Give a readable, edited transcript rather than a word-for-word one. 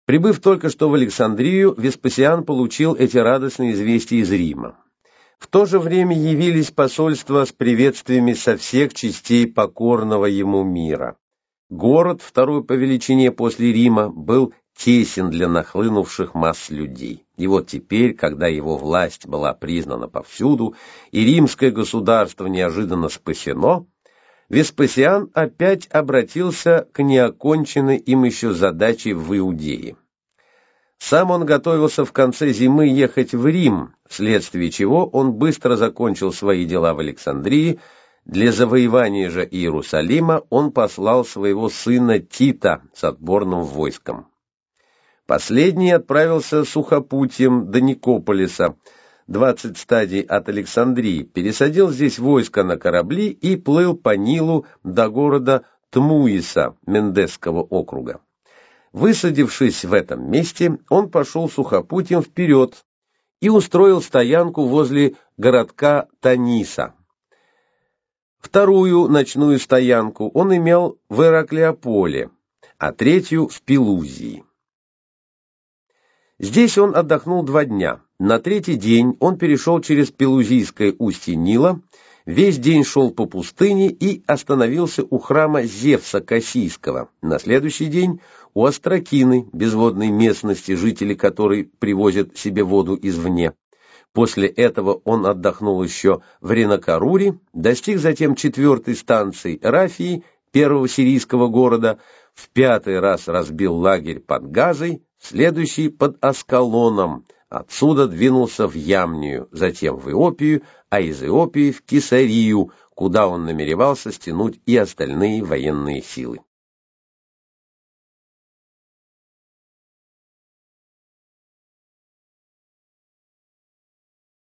Прибыв только что в Александрию, Веспасиан получил эти радостные известия из Рима. В то же время явились посольства с приветствиями со всех частей покорного ему мира. Город, второй по величине после Рима, был тесен для нахлынувших масс людей. И вот теперь, когда его власть была признана повсюду, и римское государство неожиданно спасено, Веспасиан опять обратился к неоконченной им еще задаче в Иудее. Сам он готовился в конце зимы ехать в Рим, вследствие чего он быстро закончил свои дела в Александрии. Для завоевания же Иерусалима он послал своего сына Тита с отборным войском. Последний отправился сухопутьем до Никополиса, 20 стадий от Александрии, пересадил здесь войско на корабли и плыл по Нилу до города Тмуиса Мендесского округа. Высадившись в этом месте, он пошел сухопутьем вперед и устроил стоянку возле городка Таниса. Вторую ночную стоянку он имел в Ираклиополе, а третью в Пелузии. Здесь он отдохнул 2 дня. На 3-й день он перешел через Пелузийское устье Нила, весь день шел по пустыне и остановился у храма Зевса Кассийского. На следующий день у Острокины, безводной местности, жители которой привозят себе воду извне. После этого он отдохнул еще в Ренакаруре, достиг затем 4-й станции Рафии, первого сирийского города, в 5-й раз разбил лагерь под Газой, следующий под Аскалоном. Отсюда двинулся в Ямнию, затем в Иопию, а из Иопии в Кесарию, куда он намеревался стянуть и остальные военные силы.